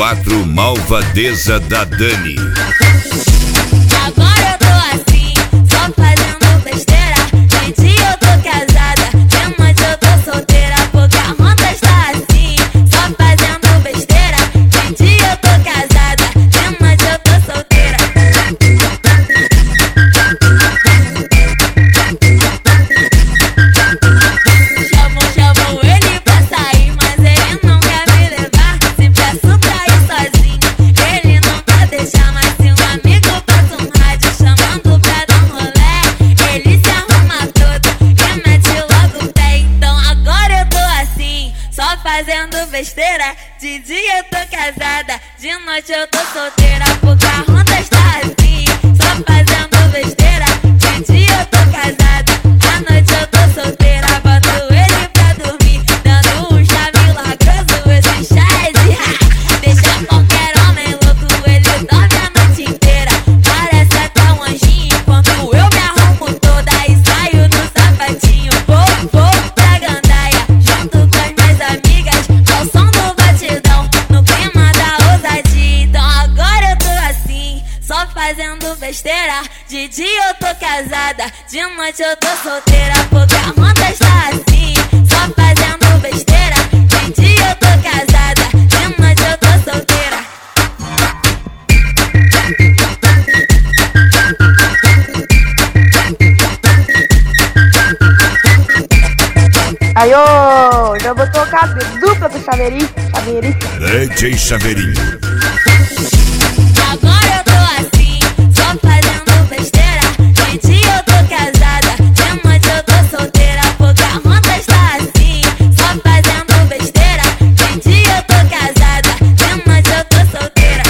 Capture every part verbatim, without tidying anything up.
quatro, Malvadeza da Dani. Agora eu tô assim, só fazendo besteira. De dia eu tô casada, de noite eu tô solteira. Pocahontas tá assim, só fazendo besteira. De dia eu tô casada, de noite eu tô solteira. Chamo, chamo ele pra sair, mas ele não quer me levar. Se peço pra ir sozinho, ele não quer deixar. Mas se um amigo passa um rádio chamando pra dar um rolê, ele se arruma todo e mete logo o pé. Então agora eu tô assim, só fazendo besteira. De dia eu tô casada, de noite eu tô solteira. Pocahontas tá assim, só fazendo besteira. De dia eu tô casada, à noite eu tô solteira. Boto ele pra dormir, dando um chá milagroso. Esse chá é de ra, deixa qualquer homem louco. Ele dorme a noite inteira, parece até um anjinho. Enquanto eu me arrumo toda e saio no sapatinho. Vou, vou pra gandaia, junto com as minhas amigas, ao som do batidão, no clima da ousadia. Então agora eu tô assim, só fazendo besteira. De dia eu tô casada, de noite eu tô solteira. Pocahontas tá assim, só fazendo besteira. De dia eu tô casada, de noite eu tô solteira. Aí, ô, já vou tocar dupla pro Chaveirinho, Chaveirinho. D J Chaveirinho. Agora eu tô assim, só fazendo besteira. De dia eu tô casada, de noite eu tô solteira. Pocahontas tá assim, só fazendo besteira. De dia eu tô casada, de noite eu tô solteira.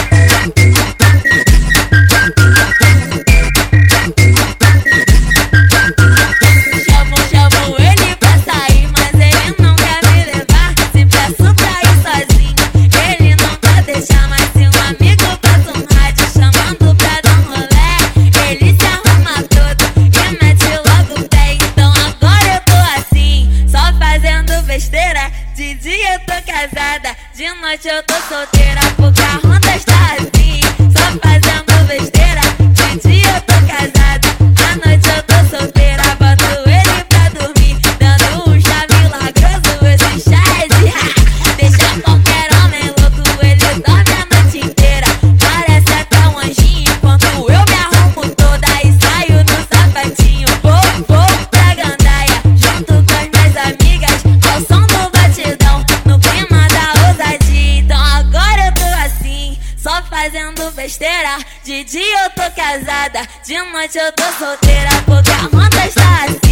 Chamo, chamo ele pra sair, mas ele não quer me levar. Se peço pra ir sozinho, ele não quer deixar. Mas se um amigo passa um rádio chamando pra dar um rolê, ele se arruma todo e mete logo o pé. Então agora eu tô assim, só fazendo besteira. De dia eu tô casada, de noite eu tô solteira. Pocahontas tá assim, só fazendo besteira. De dia eu tô casada, à noite eu tô solteira. Boto ele pra dormir, dando um chá milagroso. Esse chá é de ra, deixa qualquer homem louco. Ele dorme a noite inteira, parece até um anjinho. Enquanto eu me arrumo toda e saio no sapatinho. Vou, vou pra gandaia, junto com as minhas amigas, ao som do batidão, no clima da ousadia. Então agora eu tô assim, só fazendo besteira. De dia eu tô casada, de noite eu tô solteira. Pocahontas tá assim,